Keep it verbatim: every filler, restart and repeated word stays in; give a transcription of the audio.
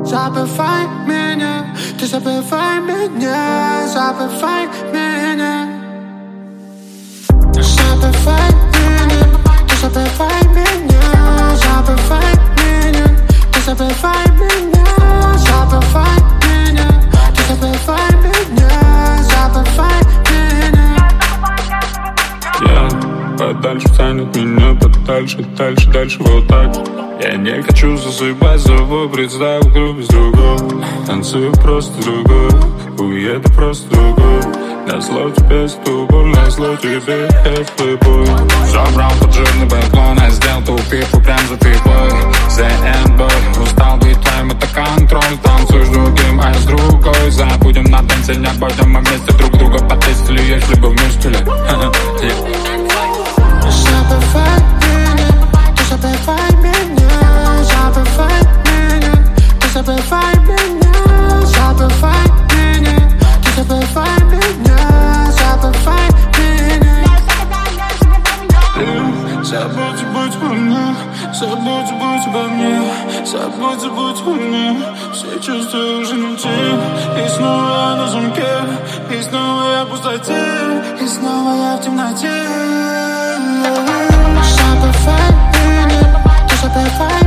Забывай меня, ты забывай меня, забывай меня. Забывай меня, ты забывай меня, забывай меня, ты забывай меня, забывай меня, ты забывай меня, забывай меня. Я подальше тянет меня, подальше, дальше, дальше вот так. Я не хочу засыпать с тобой, представь кровь с другой. Танцую просто другой, уеду просто другой. На зло тебе ступор, на зло тебе это бой. Забрал под жирный бэклон, а сделал ту пипу прям за пипой. зэ энд бой, устал быть твоим, это контроль. Танцуешь другим, а я с другой. Забудем на танце, не обойдем, мы вместе друг друга потестили, если бы вместе ли. Забывай меня, ты забывай меня, забывай меня, ты забывай меня, забывай меня, ты забывай меня, забывай меня. Забудь, будь обо мне, забудь, будь обо мне, забудь, забудь обо мне. Все чувства уже не те, и снова я на замке, и снова я в пустоте, и снова я в темноте. Забывай меня, ты забывай